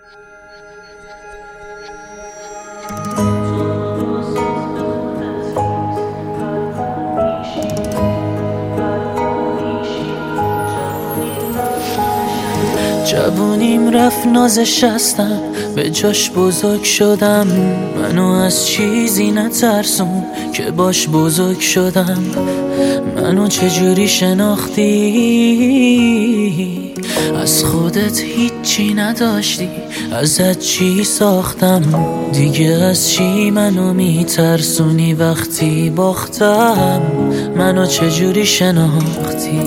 جوونیم رفت نازش هستم، به جاش بزرگ شدم. منو از چیزی نترسون که باش بزرگ شدم. منو چجوری شناختی؟ از خودت هیچی نداشتی، ازت چی ساختم؟ دیگه از چی منو میترسونی وقتی باختم؟ منو چجوری شناختی؟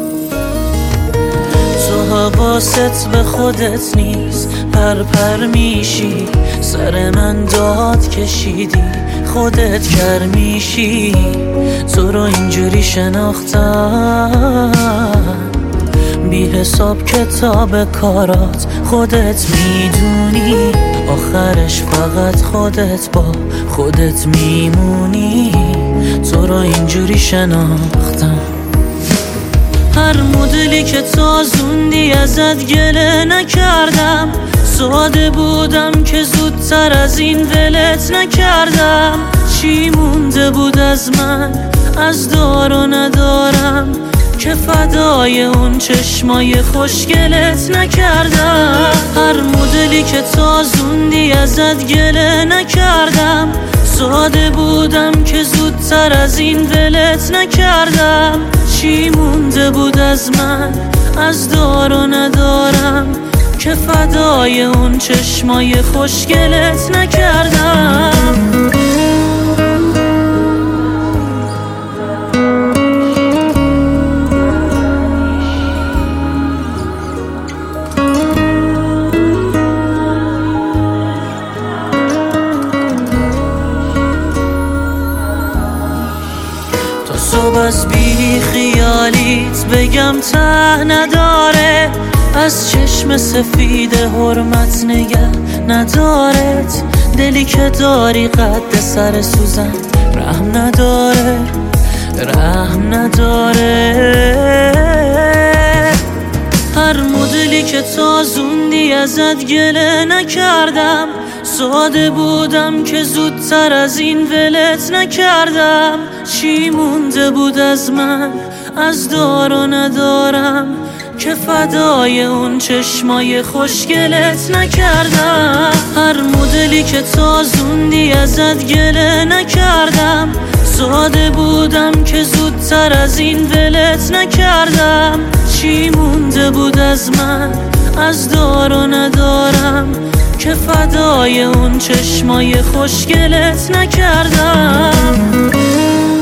تو حواست به خودت نیست، پر میشی، سر من داد کشیدی، خودت کر میشی. تو رو اینجوری شناختم، بی حساب کتاب کارات خودت میدونی، آخرش فقط خودت با خودت میمونی. تو رو اینجوری شناختم، هر مدلی که تازوندی ازت گله نکردم. ساده بودم که زودتر از این ولت نکردم. چی مونده بود از من، از دار و ندارم، که فدای اون چشمای خوشگلت نکردم. هر مدلی که تازوندی ازت گله نکردم. ساده بودم که زودتر از این ولت نکردم. چی مونده بود از من، از دار و ندارم، که فدای اون چشمای خوشگلت نکردم. صبح از بی خیالیت بگم ته نداره، از چشم سفید حرمت نگه ندارت. دلی که داری قد سر سوزن، رحم نداره، رحم نداره. هر مدلی که تازوندی ازت گله نکردم. ساده بودم که زودتر از این ولت نکردم. چی مونده بود از من، از دار و ندارم، که فدای اون چشمای خوشگلت نکردم. هر مدلی که تازوندی ازت گله نکردم. ساده بودم که زودتر از این ولت نکردم. چی مونده بود از من، از دار و ندارم، که فدای اون چشمای خوشگلت نکردم.